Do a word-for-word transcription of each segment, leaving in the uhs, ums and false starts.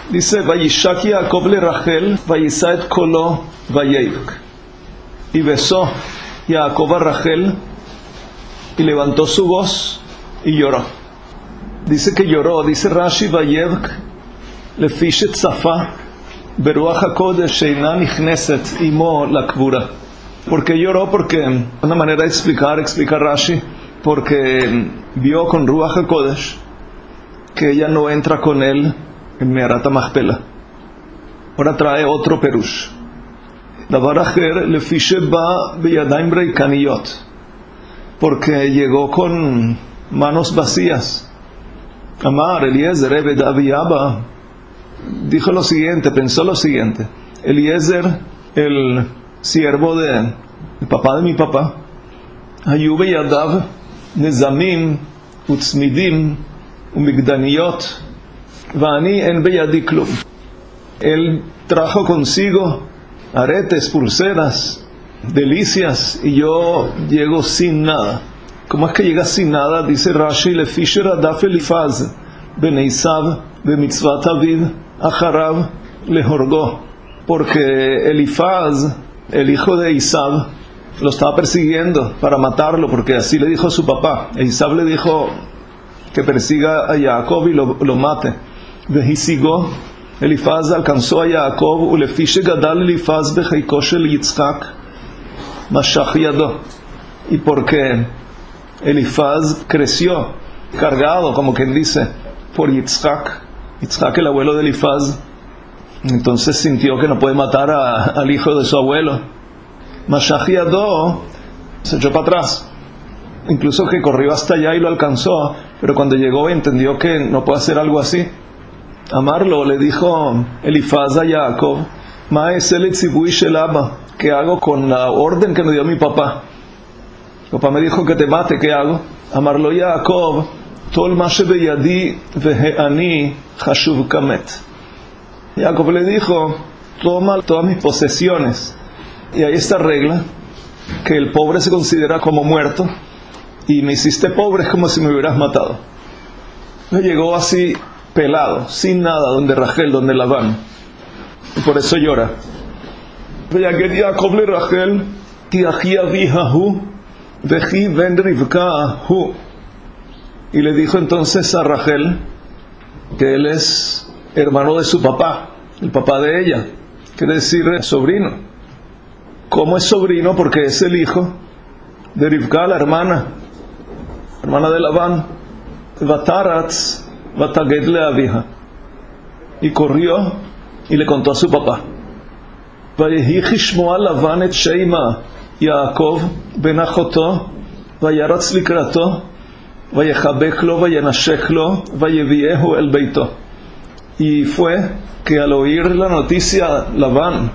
Dice, Vayishak Jacob le Rachel, vayisa et kolo, vayevk. Y besó Jacob a Rachel, y levantó su voz, y lloró. Dice que lloró, dice Rashi, vayevk, lefi shetzafá, beruach hakodesh sheina nichneset imo lakvura. ¿Por qué lloró? Porque, una manera de explicar, explica Rashi, porque vio con Ruach HaKodesh que ella no entra con él en Me'arat HaMachpelah. Ahora trae otro perush. Davar acher lefi sheba beyadayim reikaniyot, porque llegó con manos vacías. Amar Eliezer Ebed Abi Abba dijo lo siguiente, pensó lo siguiente: Eliezer, el siervo de el papá de mi papá, hayu beyadav nezamim utzmidim umigdaniyot vani en beyadi klum. Él trajo consigo aretes, pulseras, delicias, y yo llego sin nada. ¿Cómo es que llega sin nada? Dice Rashi, lefi sheradaf Elifaz ben Esav bemitzvat aviv acharav lehorgo, porque Elifaz, el hijo de Esav, lo estaba persiguiendo para matarlo, porque así le dijo a su papá. Esav le dijo que persiga a Jacob y lo, lo mate. Vehisigó, Elifaz alcanzó a Jacob, ulefi shegadal Elifaz becheiko shel Yitzchak mashach yado, y porque Elifaz creció cargado, como quien dice, por Yitzchak, Yitzchak el abuelo de Elifaz, entonces sintió que no puede matar a, al hijo de su abuelo. Mashach yado, se echó para atrás, incluso que corrió hasta allá y lo alcanzó, pero cuando llegó entendió que no puede hacer algo así. Amarlo, le dijo Elifaz a Jacob, Ma es el tzibui shel Abba, ¿qué hago con la orden que me dio mi papá? Papá me dijo que te mate, ¿qué hago? Amarlo Jacob, tol ma shebeyadi veheani chashuv kamet. Jacob le dijo, toma todas mis posesiones. Y hay esta regla, que el pobre se considera como muerto, y me hiciste pobre, es como si me hubieras matado. Me llegó así pelado, sin nada, donde Rachel, donde Labán, y por eso llora. Vayaged Jacob le Rachel, ki achi avija hu, veji ben Rivka hu. Y le dijo entonces a Rachel que él es hermano de su papá, el papá de ella, quiere decir sobrino. ¿Cómo es sobrino? Porque es el hijo de Rivka, la hermana, hermana de Labán. Vataratz vataged le avija, y corrió y le contó a su papá. Vayehi chishmoa Labán et sheima Yaakov ben achoto, vayaratz likrato, vayechabek lo, vayanashek lo, vayeviehu el beito. Y fue que al oír la noticia Labán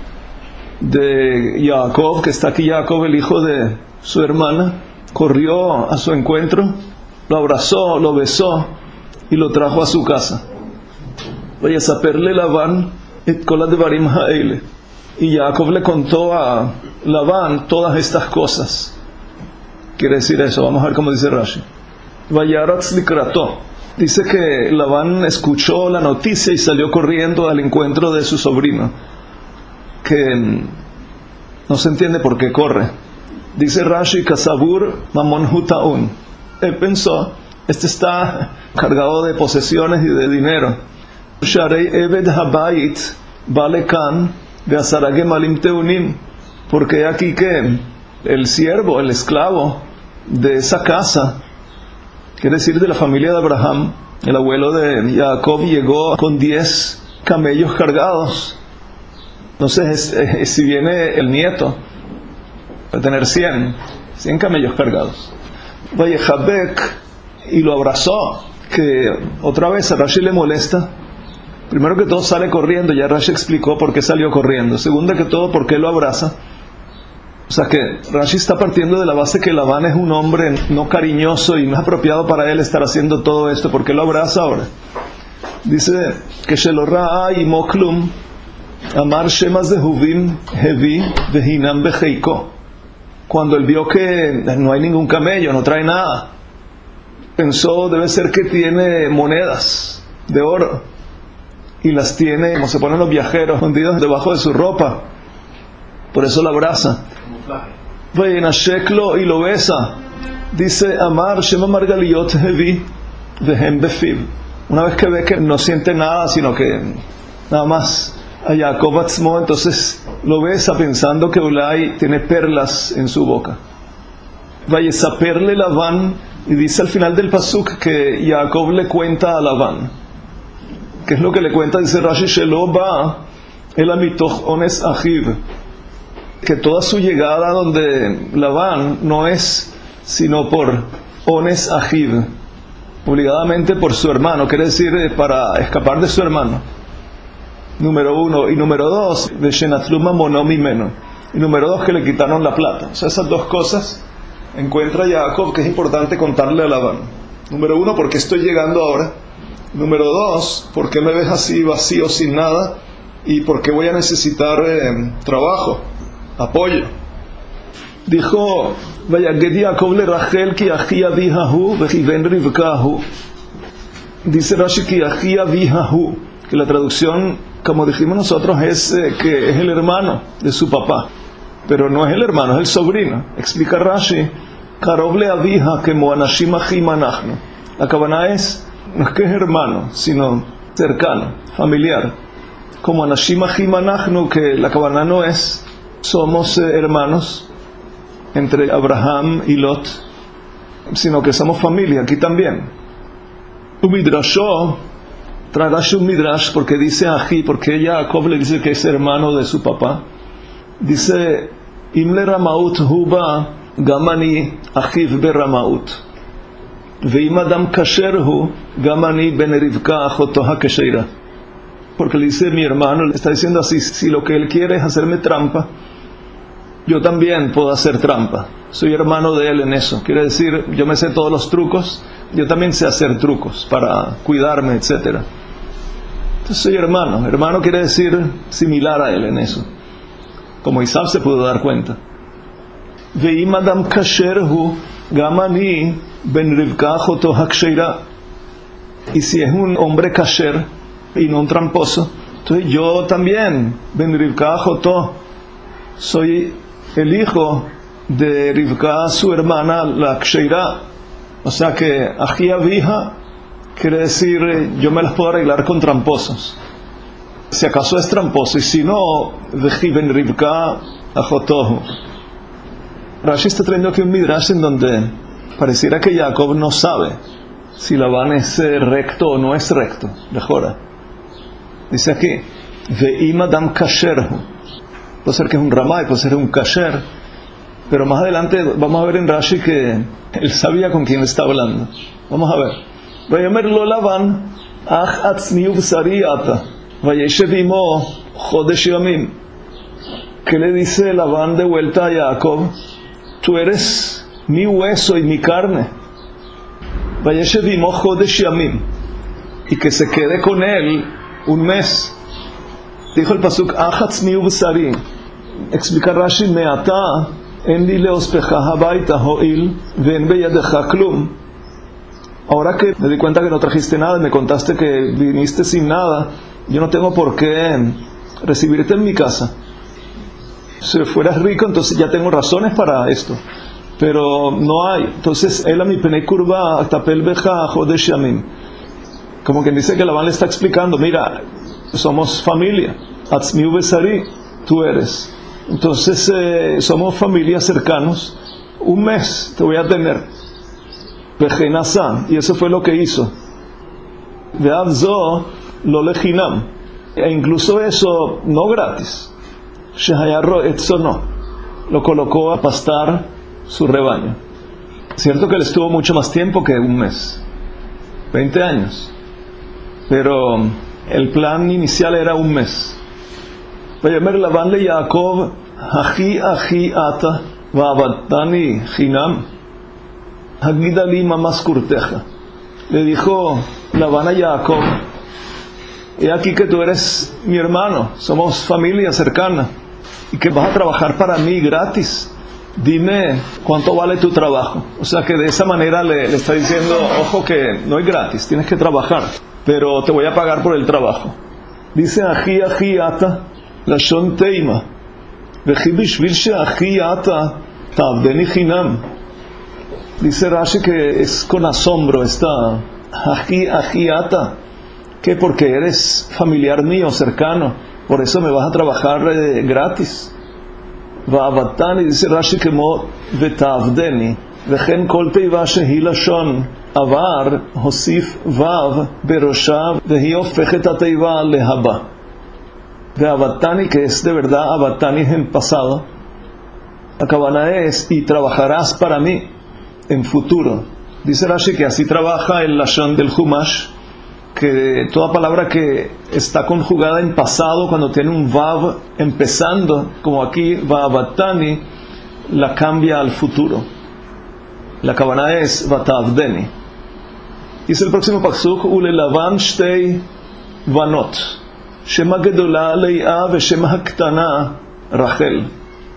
de Jacob, que está aquí Jacob, el hijo de su hermana, corrió a su encuentro, lo abrazó, lo besó y lo trajo a su casa. Vayasaperle Labán et kol advarim haele. Y Jacob le contó a Labán todas estas cosas. Quiere decir eso, vamos a ver cómo dice Rashi. Vayaratz likrato. Dice que Labán escuchó la noticia y salió corriendo al encuentro de su sobrino, que no se entiende por qué corre. Dice Rashi, Kasabur mamon hutaun. Él pensó, este está cargado de posesiones y de dinero. Sharei eved habayit balekan ve'asara gemalim teunim. Porque aquí que el siervo, el esclavo de esa casa, quiere decir de la familia de Abraham, el abuelo de Jacob, llegó con diez camellos cargados. Entonces, eh, si viene el nieto, va a tener cien, cien camellos cargados. Vayejabek, y lo abrazó, que otra vez a Rashi le molesta. Primero que todo sale corriendo, ya Rashi explicó por qué salió corriendo. Segundo que todo, por qué lo abraza. O sea que Rashi está partiendo de la base que Labán es un hombre no cariñoso y no es apropiado para él estar haciendo todo esto. ¿Por qué lo abraza ahora? Dice que Shelorra y Moklum Amar Shemas de Huvim Hevi Vehinam Becheiko. Cuando él vio que no hay ningún camello, no trae nada, pensó, debe ser que tiene monedas de oro, y las tiene, como se ponen los viajeros, escondidos debajo de su ropa. Por eso la abraza. Vayenasheklo, y lo besa. Dice Amar Shema Margaliot Hevi Vehem Befiv. Una vez que ve que no siente nada, sino que nada más a Jacob Atzmo, entonces lo besa pensando que Ulay tiene perlas en su boca. Vayesaperle Labán, y dice al final del pasuk que Jacob le cuenta a Labán. ¿Qué es lo que le cuenta? Dice Rashi Shelo ba el amitoch ones achiv, que toda su llegada donde Labán no es sino por ones achiv, obligadamente por su hermano, quiere decir para escapar de su hermano. Número uno. Y número dos, de Shenatluma Monomi Meno. Y número dos, que le quitaron la plata. O sea, esas dos cosas encuentra Jacob que es importante contarle a Labán. Número uno, ¿por qué estoy llegando ahora? Número dos, ¿por qué me ves así vacío, sin nada? ¿Y por qué voy a necesitar eh, trabajo, apoyo? Dijo Vayaged Jacob le Rachel ki achi avihahu vechiven Rivkahu. Dice Rashi ki achi avihahu, que la traducción, como dijimos nosotros, es eh, que es el hermano de su papá, pero no es el hermano, es el sobrino. Explica Rashi, Karov le avija que moanashim achim anachnu. La cabana es, no es que es hermano, sino cercano, familiar. Como anashim achim anachnu, que la cabana no es, somos eh, hermanos entre Abraham y Lot, sino que somos familia aquí también. Umidrashó, trae Rashi un midrash, porque dice ají, porque Jacob le dice que es hermano de su papá. Dice, Imle Ramaut huba gamani achiv beramaut, veim adam kasher hu gamani ben Rivka achoto hakesheira. Porque le dice mi hermano, le está diciendo así, si lo que él quiere es hacerme trampa, yo también puedo hacer trampa. Soy hermano de él en eso. Quiere decir, yo me sé todos los trucos, yo también sé hacer trucos para cuidarme, etcétera. Entonces soy hermano. Hermano quiere decir similar a él en eso. Como Isaac se pudo dar cuenta. Veim adam kasher hu gamani ben Rivka achoto haksheira. Y si es un hombre kasher y no un tramposo, entonces yo también, ben Rivka achoto, soy el hijo de Rivka, su hermana, la ksheira. O sea que ají avija quiere decir yo me las puedo arreglar con tramposos, si acaso es tramposo, y si no, veji ben Rivka achotohu. Rashi está trayendo aquí un midrash en donde pareciera que Jacob no sabe si Labán es recto o no es recto. Mejora. Dice aquí, veim adam kasherhu. Puede ser que es un ramay, puede ser un kasher, pero más adelante vamos a ver en Rashi que él sabía con quién está hablando. Vamos a ver. Vayomer lo Labán ach atzmi ubsari ata vayeshev imo chodesh yamim. ¿Qué le dice Labán de vuelta a Jacob? Tú eres mi hueso y mi carne. Vayeshev imo chodesh yamim, y que se quede con él un mes. Dijo el pasuk ach atzmi ubsari. Explica Rashi, me'ata en li leospecha habaita ho'il ve'en beyadecha klum. Ahora que me di cuenta que no trajiste nada, me contaste que viniste sin nada, yo no tengo por qué recibirte en mi casa. Si fueras rico, entonces ya tengo razones para esto, pero no hay. Entonces él a mi penei kurva tapel beja jodesh yamim, como quien dice que Labán le está explicando, mira, somos familia, atzmi ubesari, tú eres. Entonces eh, somos familia cercanos, un mes te voy a tener. Vejenasa, y eso fue lo que hizo. Veavzo lo lejinam, e incluso eso no gratis. Shehayarro etzono, lo colocó a pastar su rebaño. Cierto que él estuvo mucho más tiempo que un mes, veinte años, pero el plan inicial era un mes. Vayomer Labán le Jacob, achi achi ata, va'avadtani chinam, hagidali mamas kurteja. Le dijo Labán a Jacob, he aquí que tú eres mi hermano, somos familia cercana, y que vas a trabajar para mí gratis. Dime cuánto vale tu trabajo. O sea que de esa manera le, le está diciendo, ojo que no es gratis, tienes que trabajar, pero te voy a pagar por el trabajo. Dice Aji Aji Ata, Lashon Teima, Veji Bishvil Sheaji Ata, Ta'avdeni Chinam. Dice Rashi que es con asombro esta Aji Aji Ata, que porque eres familiar mío, cercano, por eso me vas a trabajar eh, gratis. Va'avatani, dice Rashi que mo Veta'avdeni, Vejen Kol Teiva Shehi Lashon Avar, Hosif Vav Beroshav, Vehi Ofechet Ateiva Lehaba. Ve'avatani, que es de verdad Avatani en pasado, la cabana es y trabajarás para mí en futuro. Dice Rashi que así trabaja el Lashon del Humash, que toda palabra que está conjugada en pasado, cuando tiene un Vav empezando, como aquí Va'avatani, la cambia al futuro. La cabana es Vata'avdeni. Dice el próximo pasuk, Ulelavan shtei vanot, Shema gedola Leia ve Shema haktana Rachel.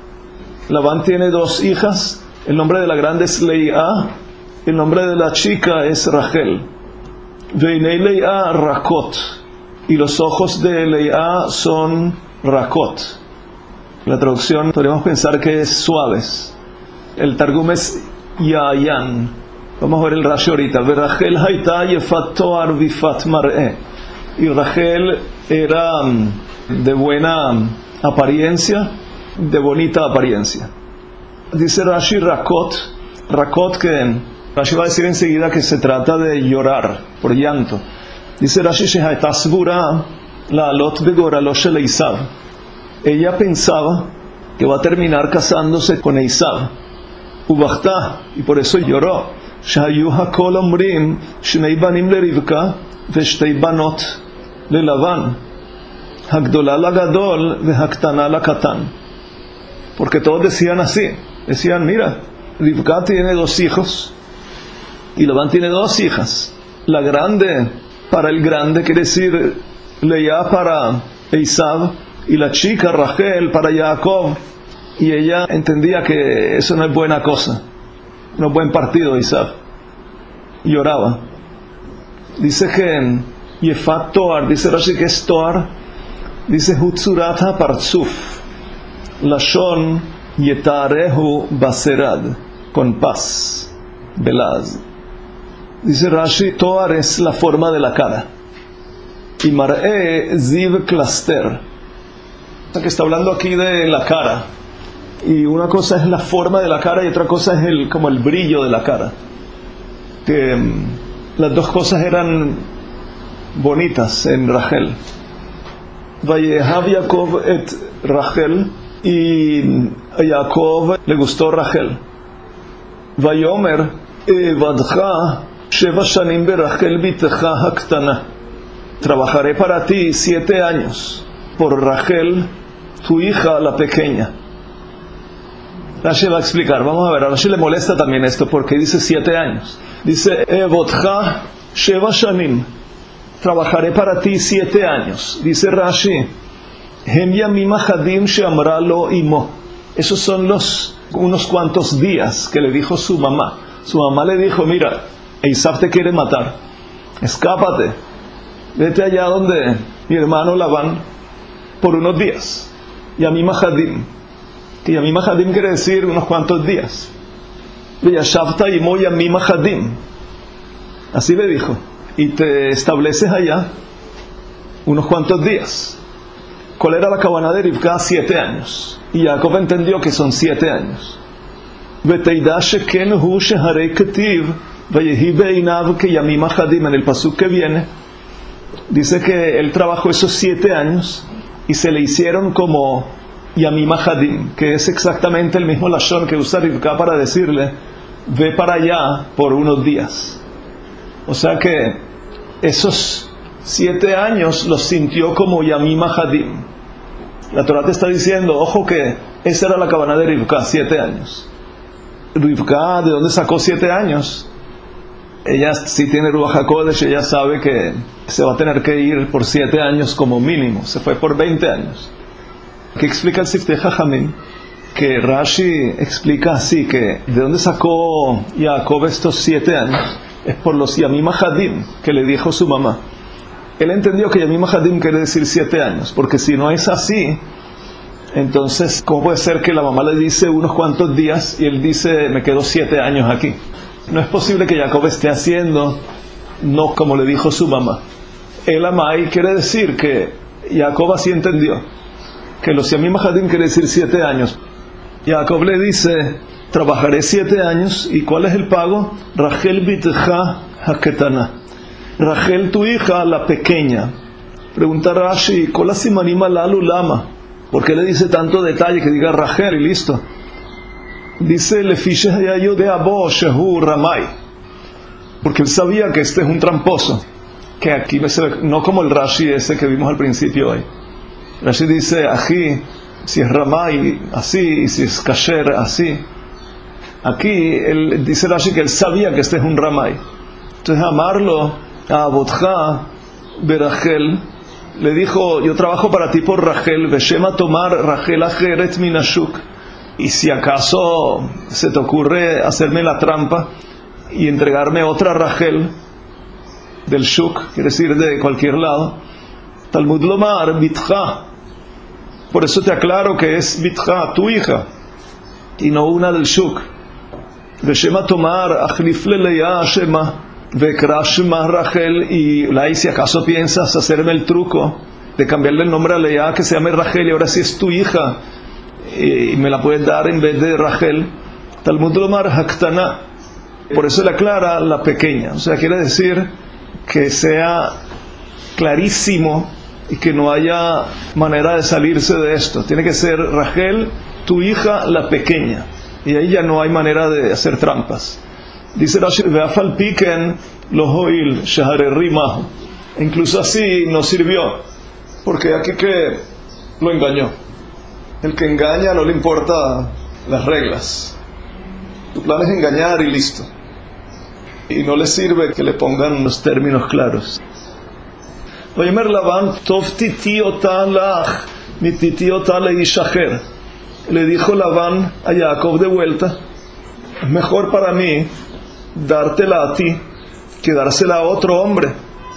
Labán tiene dos hijas, el nombre de la grande es Leia, el nombre de la chica es Rachel. Veinei Leia Rakot, y los ojos de Leia son Rakot. La traducción podríamos pensar que es suaves. El Targum es Yayan. Vamos a ver el Rashi ahorita. Rachel haita yefat toar vifat mar'e. Y Rachel era de buena apariencia, de bonita apariencia. Dice Rashi Rakot, Rakot que Rashi va a decir enseguida que se trata de llorar por llanto. Dice Rashi shehaita svura la alot begoralo shel Eisav. Ella pensaba que va a terminar casándose con Eisav. Ubachta, y por eso lloró. Shahayu hakol omrim shnei banim le Rivka veshtei banot le Lavan. Hagdola la gadol vehaktana la katan. Porque todos decían así. Decían, mira, Rivka tiene dos hijos y Labán tiene dos hijas. La grande para el grande, quiere decir Leia para Eisav, y la chica Rachel para Jacob. Y ella entendía que eso no es buena cosa, no es buen partido de Eisav. Lloraba. Dice que Yefat Toar, dice Rashi que es Toar, dice Hutzurat HaPartzuf, Lashon Yetarehu Baserad, con paz, velaz. Dice Rashi, Toar es la forma de la cara, y Mar'e Ziv Klaster. O sea que está hablando aquí de la cara, y una cosa es la forma de la cara y otra cosa es el, como el brillo de la cara, que um, las dos cosas eran bonitas en Rachel. Vayehav Yaakov et Rachel, y a Jacob le gustó Rachel. Vayomer evadcha sheva shanim berachel bitcha haktana. Trabajaré para ti siete años por Rachel, tu hija la pequeña. Rashi va a explicar, vamos a ver, a Rashi le molesta también esto porque dice siete años. Dice evadcha sheva shanim, trabajaré para ti siete años. Dice Rashi, hem yamim achadim she'amra lo imo. Esos son los unos cuantos días que le dijo su mamá. Su mamá le dijo, mira, Eisav te quiere matar, escápate, vete allá donde mi hermano Labán por unos días. Yamim achadim, que yamim achadim quiere decir unos cuantos días. Veyashavta imo yamim achadim, así le dijo, y te estableces allá unos cuantos días. ¿Cuál era la cabana de Rivka? Siete años. Y Jacob entendió que son siete años. En el pasuk que viene dice que él trabajó esos siete años y se le hicieron como Yamim Achadim, que es exactamente el mismo lashon que usa Rivka para decirle ve para allá por unos días. O sea que esos siete años los sintió como Yamim Achadim. La Torah te está diciendo, ojo que esa era la cabana de Rivka, siete años. Rivka, ¿de dónde sacó siete años? Ella sí tiene Ruach HaKodesh, ella sabe que se va a tener que ir por siete años como mínimo. Se fue por veinte años. ¿Qué explica el Siftei Chachamim? Que Rashi explica así, que ¿de dónde sacó Jacob estos siete años? Es por los Yamim Achadim que le dijo su mamá. él entendió que Yamim Hadim quiere decir siete años, porque si no es así, entonces, ¿cómo puede ser que la mamá le dice unos cuantos días y él dice, me quedo siete años aquí? No es posible que Jacob esté haciendo no como le dijo su mamá. El Amai quiere decir que Jacob así entendió, que los Yamim Hadim quiere decir siete años. Jacob le dice, trabajaré siete años, ¿y cuál es el pago? Rachel bitja haketana. Rachel, tu hija, la pequeña. Pregunta Rashi, ¿Kol hasimanim halalu lama? ¿Por qué le dice tanto detalle que diga Rachel y listo? Dice, Lefiche hayayo de abo shehu ramai. Porque él sabía que este es un tramposo. Que aquí me se ve, no como el Rashi ese que vimos al principio hoy. Rashi dice, ají, si es ramai, así, y si es kasher, así. Aquí, él dice Rashi que él sabía que este es un ramai. Entonces, amarlo a Abotja Berachel, le dijo, yo trabajo para ti por Rachel, Veshema tomar Rachel ajeret minashuk. Y si acaso se te ocurre hacerme la trampa y entregarme otra Rachel del shuk, quiere decir de cualquier lado, Talmud lomar bitja. Por eso te aclaro que es bitja, tu hija, y no una del shuk. Veshema tomar achlif leleya shema vekra shema Rachel. Y la, si acaso piensas hacerme el truco de cambiarle el nombre a Leia, que se llame Rachel, y ahora sí es tu hija y me la puedes dar en vez de Rachel, Talmud lomar haktana. Por eso le aclara la pequeña, o sea, quiere decir que sea clarísimo y que no haya manera de salirse de esto. Tiene que ser Rachel, tu hija, la pequeña, y ahí ya no hay manera de hacer trampas. Dice Rashi, ve'afal piken lo hoil shaharerri mahu. Incluso así no sirvió, porque aquí que lo engañó. El que engaña no le importa las reglas. Tu plan es engañar y listo. Y no le sirve que le pongan los términos claros. Vayomer Labán, tov titi ota lach, mi titi ota leish acher. Le dijo Labán a Jacob de vuelta, es mejor para mí dártela a ti que dársela a otro hombre.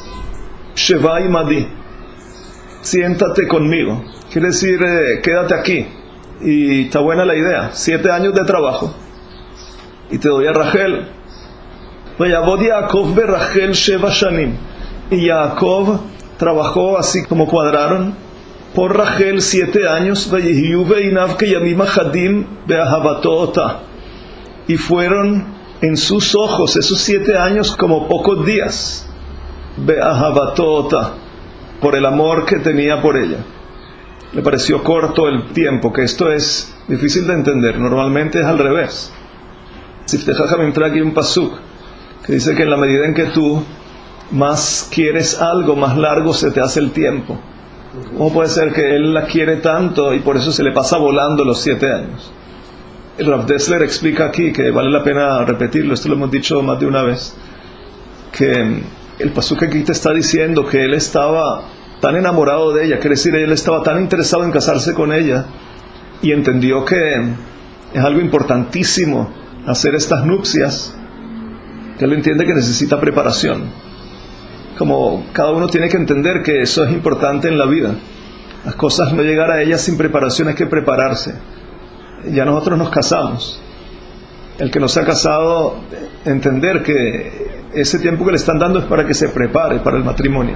Sheva imadi, siéntate conmigo. Quiere decir, eh, quédate aquí. Y está buena la idea. Siete años de trabajo. Y te doy a Rachel. Vayavod Yaakov be Rachel sheva shanim. Y Jacob trabajó así como cuadraron por Rachel siete años. Vayihiyu beinav keyamim achadim beahavato ota. Y fueron en sus ojos esos siete años como pocos días. Beahavato ota. Por el amor que tenía por ella. Le pareció corto el tiempo, que esto es difícil de entender. Normalmente es al revés. Siftei Chachamim trae aquí un pasuk que dice que en la medida en que tú más quieres algo, más largo se te hace el tiempo. ¿Cómo puede ser que él la quiere tanto y por eso se le pasa volando los siete años? El Rav Dessler explica aquí, que vale la pena repetirlo, esto lo hemos dicho más de una vez, que el pasuk aquí te está diciendo que él estaba tan enamorado de ella, quiere decir, él estaba tan interesado en casarse con ella y entendió que es algo importantísimo hacer estas nupcias, que él entiende que necesita preparación. Como cada uno tiene que entender que eso es importante en la vida. Las cosas no llegar a ellas sin preparación, hay que prepararse. Ya nosotros nos casamos. El que no se ha casado, entender que ese tiempo que le están dando es para que se prepare para el matrimonio.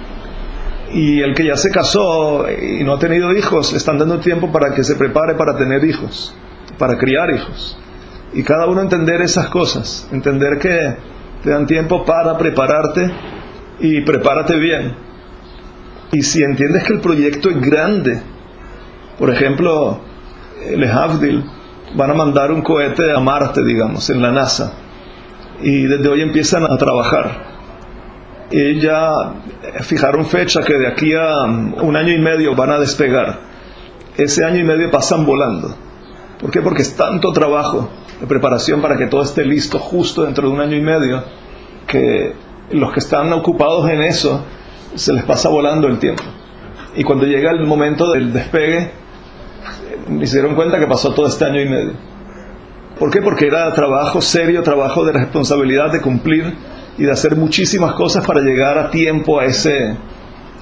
Y el que ya se casó y no ha tenido hijos, le están dando tiempo para que se prepare para tener hijos, para criar hijos. Y cada uno entender esas cosas, entender que te dan tiempo para prepararte y prepárate bien. Y si entiendes que el proyecto es grande, por ejemplo, el Havdil, van a mandar un cohete a Marte, digamos, en la NASA, y desde hoy empiezan a trabajar. Y ya fijaron fecha que de aquí a un año y medio van a despegar. Ese año y medio pasan volando. ¿Por qué? Porque es tanto trabajo de preparación para que todo esté listo justo dentro de un año y medio, que los que están ocupados en eso se les pasa volando el tiempo. Y cuando llega el momento del despegue, se dieron cuenta que pasó todo este año y medio. ¿Por qué? Porque era trabajo serio, trabajo de responsabilidad, de cumplir y de hacer muchísimas cosas para llegar a tiempo a ese,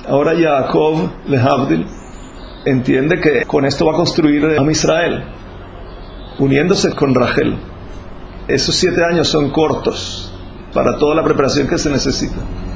Ahora Jacob, lehavdil, entiende que con esto va a construir a Israel, uniéndose con Rachel. Esos siete años son cortos para toda la preparación que se necesita.